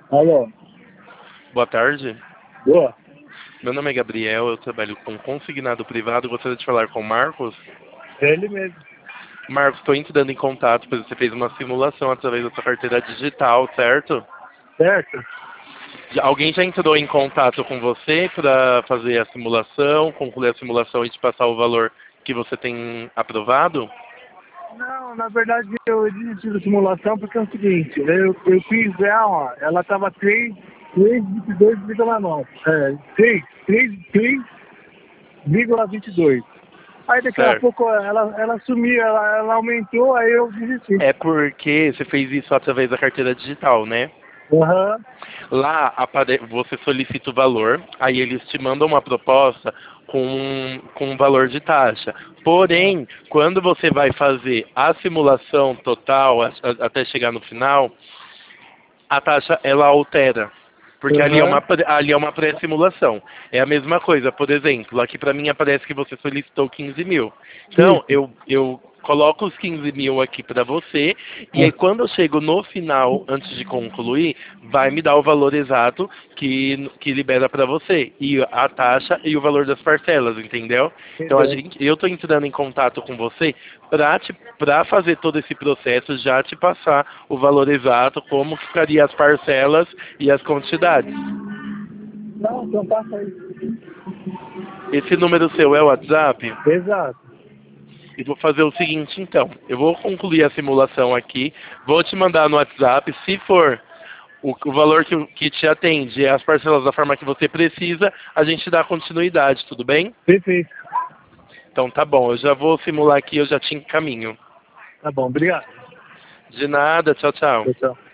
Alô, Boa tarde. boa? Meu nome é Gabriel, eu trabalho com consignado privado. Gostaria de falar com o Marcos. É ele mesmo. Marcos, estou entrando em contato, pois você fez uma simulação através da sua carteira digital, certo? Certo? Alguém já entrou em contato com você para fazer a simulação, concluir a simulação e te passar o valor que você tem aprovado? Não, na verdade eu desisti da simulação porque é o seguinte, eu fiz ela tava 3,22,9. 3,22. Aí daqui a Certo. pouco ela sumiu, ela aumentou, aí eu desisti. É porque você fez isso através da carteira digital, né? Aham, Lá você solicita o valor, aí eles te mandam uma proposta com um valor de taxa. Porém, quando você vai fazer a simulação total até chegar no final, a taxa ela altera. Porque aham, ali é uma pré-simulação. É a mesma coisa, por exemplo, aqui para mim aparece que você solicitou 15 mil. Então, isso. eu coloco os 15 mil aqui para você, e aí quando eu chego no final, antes de concluir, vai me dar o valor exato que libera para você. E a taxa e o valor das parcelas, entendeu? Então, Entendeu? eu estou entrando em contato com você para fazer todo esse processo, já te passar o valor exato, como ficaria as parcelas e as quantidades. Não, então passa aí. Esse número seu é o WhatsApp? Exato. E vou fazer o seguinte, então. Eu vou concluir a simulação aqui, vou te mandar no WhatsApp. Se for o valor que te atende, as parcelas da forma que você precisa, a gente dá continuidade, tudo bem? Perfeito. Então tá bom, eu já vou simular aqui, eu já te encaminho. Tá bom, obrigado. De nada, tchau, tchau. Tchau, tchau.